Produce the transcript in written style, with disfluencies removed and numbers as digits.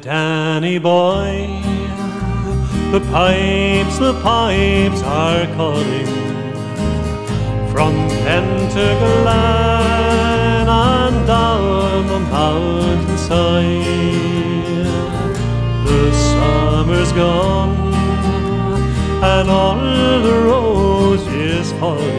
Danny boy, the pipes are calling from Penteglan and down the mountainside. The summer's gone and all the roses falling.